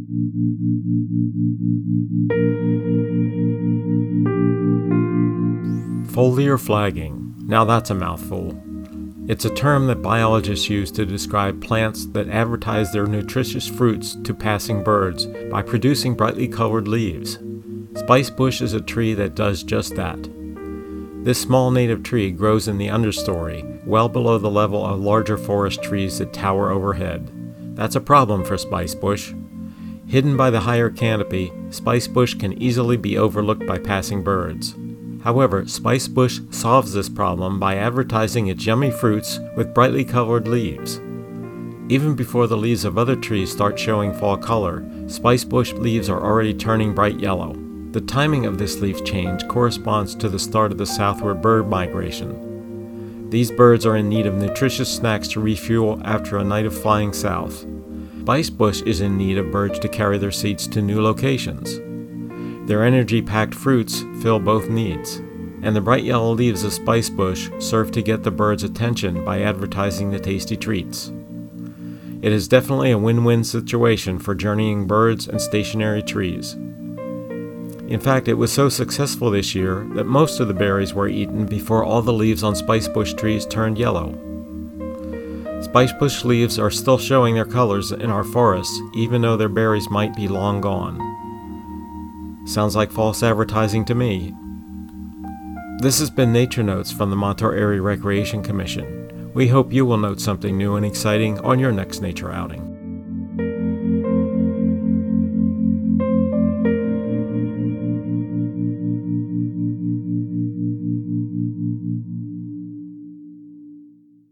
Foliar flagging. Now that's a mouthful. It's a term that biologists use to describe plants that advertise their nutritious fruits to passing birds by producing brightly colored leaves. Spicebush is a tree that does just that. This small native tree grows in the understory, well below the level of larger forest trees that tower overhead. That's a problem for spicebush. Hidden by the higher canopy, spicebush can easily be overlooked by passing birds. However, spicebush solves this problem by advertising its yummy fruits with brightly colored leaves. Even before the leaves of other trees start showing fall color, spicebush leaves are already turning bright yellow. The timing of this leaf change corresponds to the start of the southward bird migration. These birds are in need of nutritious snacks to refuel after a night of flying south. Spicebush is in need of birds to carry their seeds to new locations. Their energy-packed fruits fill both needs, and the bright yellow leaves of spicebush serve to get the birds' attention by advertising the tasty treats. It is definitely a win-win situation for journeying birds and stationary trees. In fact, it was so successful this year that most of the berries were eaten before all the leaves on spicebush trees turned yellow. Spicebush leaves are still showing their colors in our forests, even though their berries might be long gone. Sounds like false advertising to me. This has been Nature Notes from the Montour Area Recreation Commission. We hope you will note something new and exciting on your next nature outing.